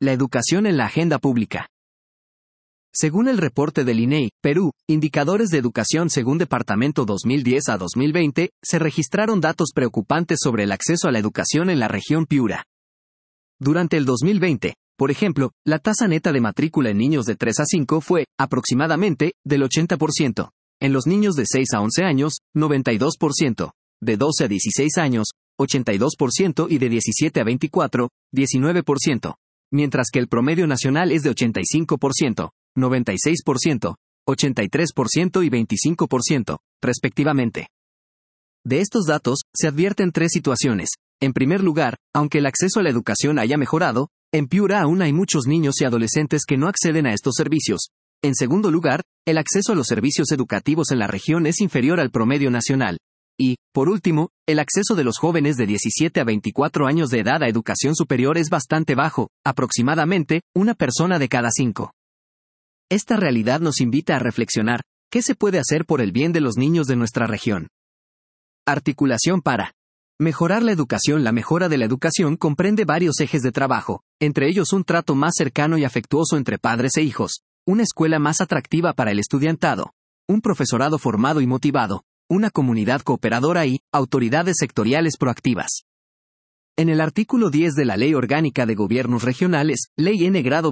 La educación en la agenda pública. Según el reporte del INEI, Perú, indicadores de educación según departamento 2010 a 2020, se registraron datos preocupantes sobre el acceso a la educación en la región Piura. Durante el 2020, por ejemplo, la tasa neta de matrícula en niños de 3 a 5 fue, aproximadamente, del 80%. En los niños de 6 a 11 años, 92%. De 12 a 16 años, 82% y de 17 a 24, 19%. Mientras que el promedio nacional es de 85%, 96%, 83% y 25%, respectivamente. De estos datos, se advierten tres situaciones. En primer lugar, aunque el acceso a la educación haya mejorado, en Piura aún hay muchos niños y adolescentes que no acceden a estos servicios. En segundo lugar, el acceso a los servicios educativos en la región es inferior al promedio nacional. Y, por último, el acceso de los jóvenes de 17 a 24 años de edad a educación superior es bastante bajo, aproximadamente, una persona de cada 5. Esta realidad nos invita a reflexionar, ¿qué se puede hacer por el bien de los niños de nuestra región? Articulación para mejorar la educación. La mejora de la educación comprende varios ejes de trabajo, entre ellos un trato más cercano y afectuoso entre padres e hijos, una escuela más atractiva para el estudiantado, un profesorado formado y motivado, una comunidad cooperadora y autoridades sectoriales proactivas. En el artículo 10 de la Ley Orgánica de Gobiernos Regionales, Ley N. Grado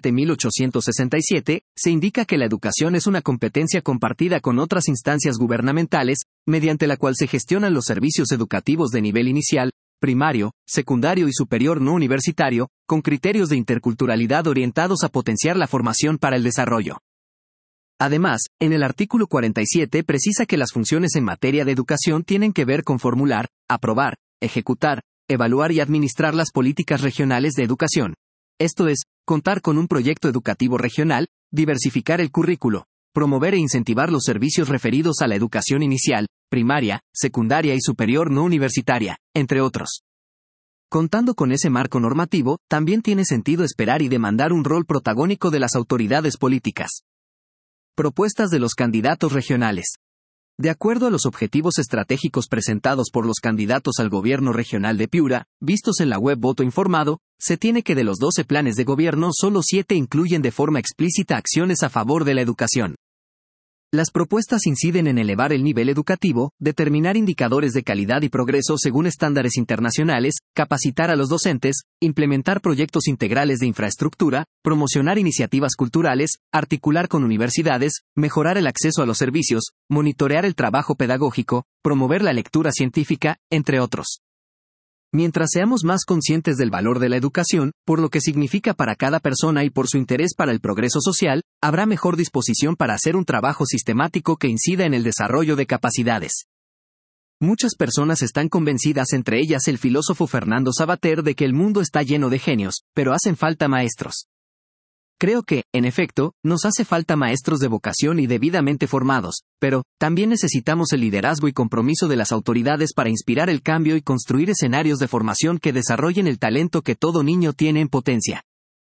27.867, se indica que la educación es una competencia compartida con otras instancias gubernamentales, mediante la cual se gestionan los servicios educativos de nivel inicial, primario, secundario y superior no universitario, con criterios de interculturalidad orientados a potenciar la formación para el desarrollo. Además, en el artículo 47 precisa que las funciones en materia de educación tienen que ver con formular, aprobar, ejecutar, evaluar y administrar las políticas regionales de educación. Esto es, contar con un proyecto educativo regional, diversificar el currículo, promover e incentivar los servicios referidos a la educación inicial, primaria, secundaria y superior no universitaria, entre otros. Contando con ese marco normativo, también tiene sentido esperar y demandar un rol protagónico de las autoridades políticas. Propuestas de los candidatos regionales. De acuerdo a los objetivos estratégicos presentados por los candidatos al gobierno regional de Piura, vistos en la web Voto Informado, se tiene que de los 12 planes de gobierno solo 7 incluyen de forma explícita acciones a favor de la educación. Las propuestas inciden en elevar el nivel educativo, determinar indicadores de calidad y progreso según estándares internacionales, capacitar a los docentes, implementar proyectos integrales de infraestructura, promocionar iniciativas culturales, articular con universidades, mejorar el acceso a los servicios, monitorear el trabajo pedagógico, promover la lectura científica, entre otros. Mientras seamos más conscientes del valor de la educación, por lo que significa para cada persona y por su interés para el progreso social, habrá mejor disposición para hacer un trabajo sistemático que incida en el desarrollo de capacidades. Muchas personas están convencidas, entre ellas el filósofo Fernando Savater, de que el mundo está lleno de genios, pero hacen falta maestros. Creo que, en efecto, nos hace falta maestros de vocación y debidamente formados, pero también necesitamos el liderazgo y compromiso de las autoridades para inspirar el cambio y construir escenarios de formación que desarrollen el talento que todo niño tiene en potencia.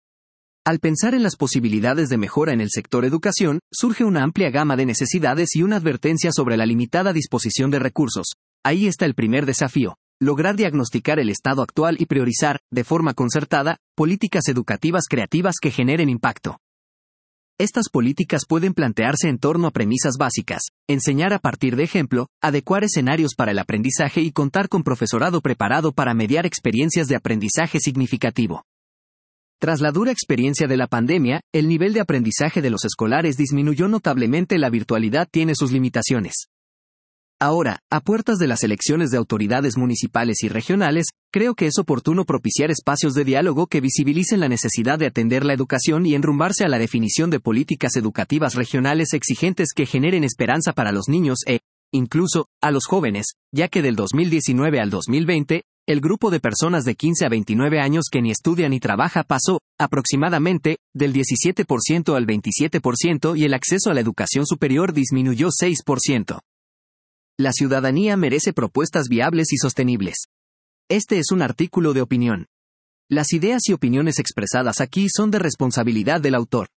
Al pensar en las posibilidades de mejora en el sector educación, surge una amplia gama de necesidades y una advertencia sobre la limitada disposición de recursos. Ahí está el primer desafío. Lograr diagnosticar el estado actual y priorizar, de forma concertada, políticas educativas creativas que generen impacto. Estas políticas pueden plantearse en torno a premisas básicas: enseñar a partir de ejemplo, adecuar escenarios para el aprendizaje y contar con profesorado preparado para mediar experiencias de aprendizaje significativo. Tras la dura experiencia de la pandemia, el nivel de aprendizaje de los escolares disminuyó notablemente. La virtualidad tiene sus limitaciones. Ahora, a puertas de las elecciones de autoridades municipales y regionales, creo que es oportuno propiciar espacios de diálogo que visibilicen la necesidad de atender la educación y enrumbarse a la definición de políticas educativas regionales exigentes que generen esperanza para los niños e, incluso, a los jóvenes, ya que del 2019 al 2020, el grupo de personas de 15 a 29 años que ni estudia ni trabaja pasó, aproximadamente, del 17% al 27% y el acceso a la educación superior disminuyó 6%. La ciudadanía merece propuestas viables y sostenibles. Este es un artículo de opinión. Las ideas y opiniones expresadas aquí son de responsabilidad del autor.